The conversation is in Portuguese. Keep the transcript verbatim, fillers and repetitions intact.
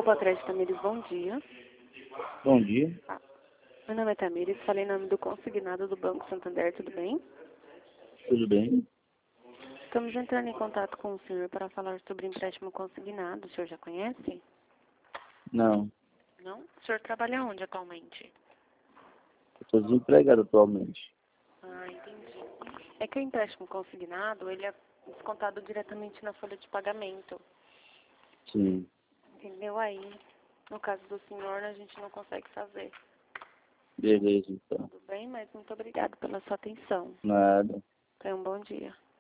Poupa Crédito Tamires, bom dia. Bom dia. Ah, meu nome é Tamires, falei em nome do consignado do Banco Santander, tudo bem? Tudo bem? Estamos entrando em contato com o senhor para falar sobre empréstimo consignado. O senhor já conhece? Não. Não? O senhor trabalha onde atualmente? Eu estou desempregado atualmente. Ah, entendi. É que o empréstimo consignado, ele é descontado diretamente na folha de pagamento. Sim. Entendeu? Aí, no caso do senhor, a gente não consegue fazer. Beleza, então. Tudo bem? Mas muito obrigada pela sua atenção. Nada. Tenha um bom dia.